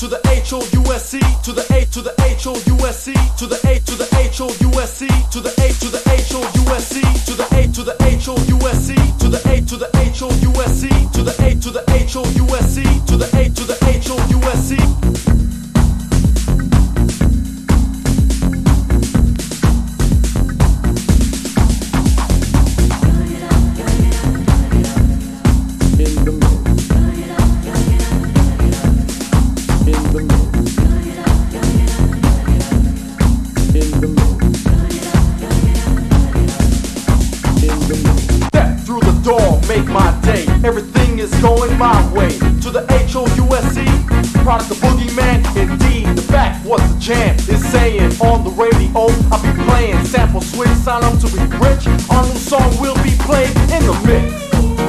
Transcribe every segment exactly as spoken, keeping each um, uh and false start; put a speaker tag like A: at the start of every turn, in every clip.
A: to the H O U S C, to the A to the H O U S C, to the A to the H O U S C, to the A to the H O U S C, to the A to the H O U S C, to the A to the H O U S C, to the A to the H O U S C, to the A to the H O U S C. Make my day, everything is going my way. To the H O U S C, product of Boogeyman. Indeed, the fact what the jam is saying on the radio. I'll be playing sample switch, sign up to be rich. Our new song will be played in the mix.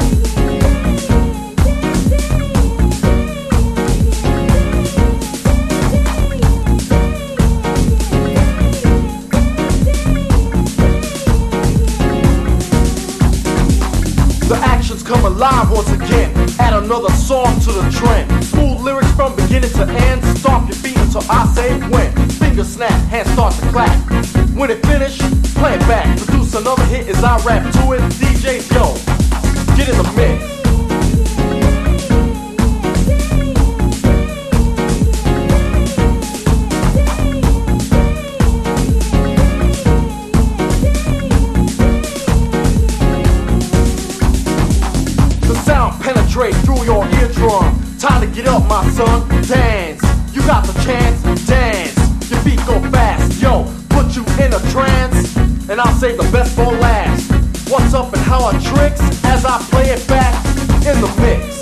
A: Come alive once again, add another song to the trend. Smooth lyrics from beginning to end. Stomp your feet until I say when. Finger snap, hands start to clap. When it finish, play it back. Produce another hit as I rap to it. D Js, yo, get in the mix. Penetrate through your eardrum. Time to get up, my son. Dance. You got the chance. Dance. Your feet go fast. Yo, put you in a trance. And I'll save the best for last. What's up and how are tricks? As I play it back in the mix.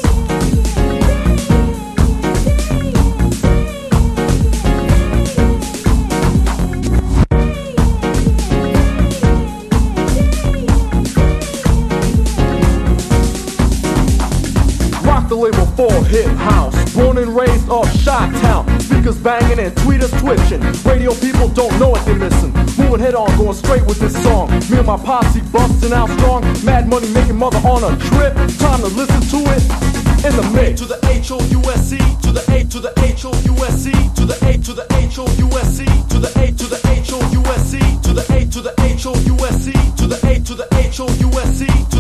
A: The label for hip house, born and raised off Chi-Town. Speakers banging and tweeters twitching. Radio people don't know what they're missing. Moving head on, going straight with this song. Me and my posse busting out strong. Mad money making mother on a trip. Time to listen to it in the mix. To the H O U S C, to the A to the H O U S C, to the A to the H O U S C, to the A to the H O U S C, to the A to the H O U S C, to the A to the H O U S C, to